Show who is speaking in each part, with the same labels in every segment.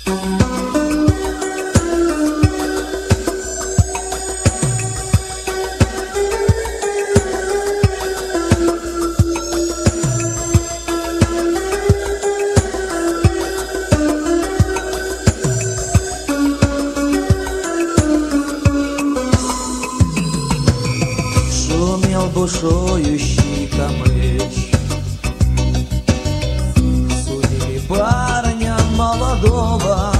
Speaker 1: Бушующий камыш, судили парня молодого.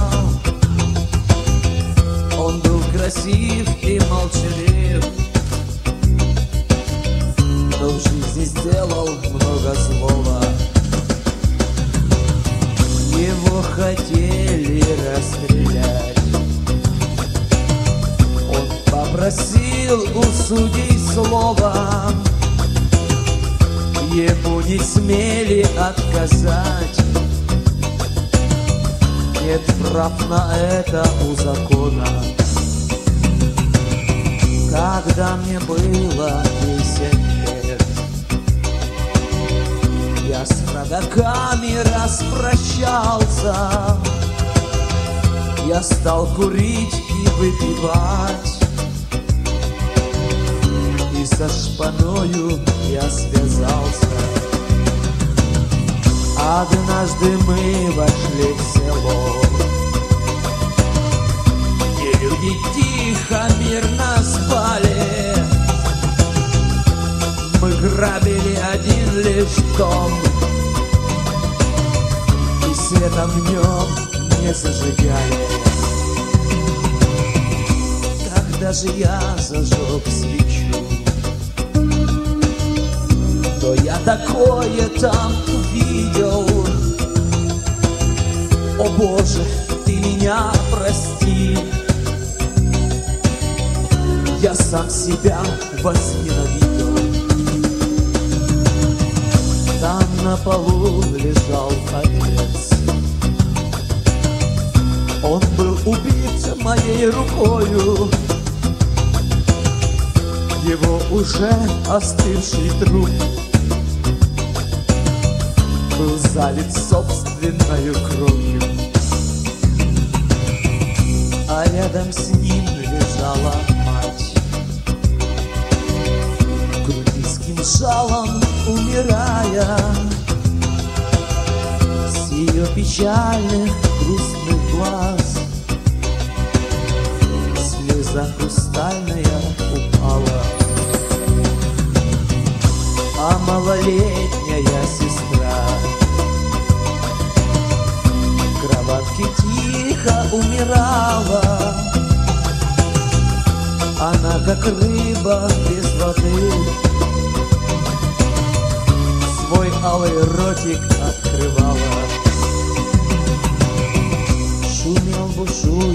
Speaker 1: Он был красив и молчалив, но в жизни сделал много злого. Его хотели расстрелять. Он попросил у судей слова, ему не смели отказать. Нет прав на это у закона. Когда мне было 10 лет, я с родаками распрощался. Я стал курить и выпивать, и со шпаною я связался. Однажды мы вошли в село, где люди тихо, мирно спали. Мы грабили один лишь дом, и света в нем не зажигали. Когда же я зажег свечу, то я такое там увидел. О Боже, ты меня прости, я сам себя возненавидел. Там на полу лежал отец. Он был убит моей рукою. Его уже остывший труп был залит собственною кровью, а рядом с ним лежала мать, грудинским жалом умирая. С ее печальных грустных глаз слеза хрустальная упала, а малолетняя сестра в кроватке тихо умирала. Она, как рыба без воды, свой алый ротик открывала. Шумел бушующий